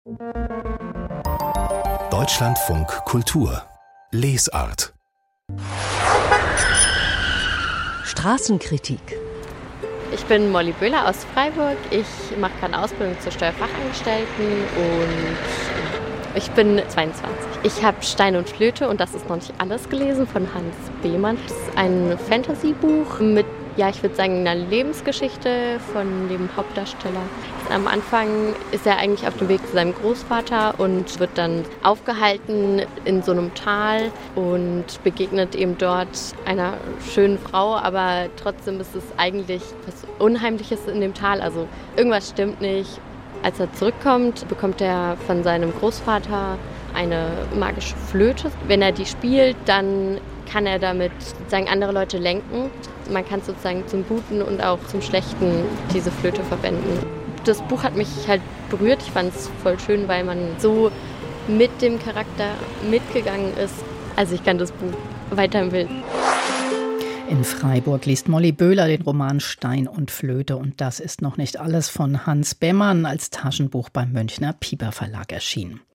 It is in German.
Deutschlandfunk Kultur Lesart. Straßenkritik. Ich bin Molly Böhler aus Freiburg. Ich mache gerade eine Ausbildung zur Steuerfachangestellten und ich bin 22. Ich habe Stein und Flöte und das ist noch nicht alles gelesen von Hans Beemann. Das ist ein Fantasy-Buch mit, ich würde sagen, einer Lebensgeschichte von dem Hauptdarsteller. Am Anfang ist er eigentlich auf dem Weg zu seinem Großvater und wird dann aufgehalten in so einem Tal und begegnet eben dort einer schönen Frau, aber trotzdem ist es eigentlich was Unheimliches in dem Tal, also irgendwas stimmt nicht. Als er zurückkommt, bekommt er von seinem Großvater eine magische Flöte. Wenn er die spielt, dann kann er damit sozusagen andere Leute lenken. Man kann sozusagen zum Guten und auch zum Schlechten diese Flöte verwenden. Das Buch hat mich halt berührt. Ich fand es voll schön, weil man so mit dem Charakter mitgegangen ist. Also ich kann das Buch weiterempfehlen. In Freiburg liest Molly Böhler den Roman Stein und Flöte und das ist noch nicht alles von Hans Beemann als Taschenbuch beim Münchner Piper Verlag erschienen.